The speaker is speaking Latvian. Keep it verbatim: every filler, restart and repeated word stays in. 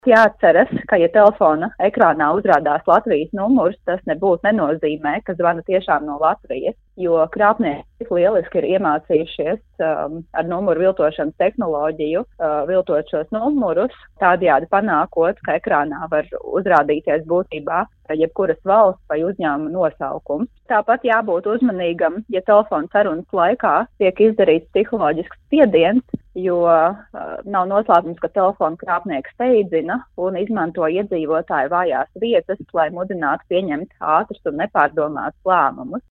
Jāatceras, ka, ja telefona ekrānā uzrādās Latvijas numurs, tas nebūtu nenozīmē, ka zvana tiešām no Latvijas, jo krāpnieki lieliski ir iemācījušies um, ar numuru viltošanas tehnoloģiju uh, viltot šos numurus, tādējādi panākot, ka ekrānā var uzrādīties būtībā jebkuras valsts vai uzņēmuma nosaukums. Tāpat jābūt uzmanīgam, ja telefona sarunas laikā tiek izdarīts psiholoģisks spiediens, jo uh, nav noslēpums, ka telefona krāpnieks steidzina un izmanto iedzīvotāju vājās vietas, lai mudinātu pieņemt ātrus un nepārdomātus lēmumus.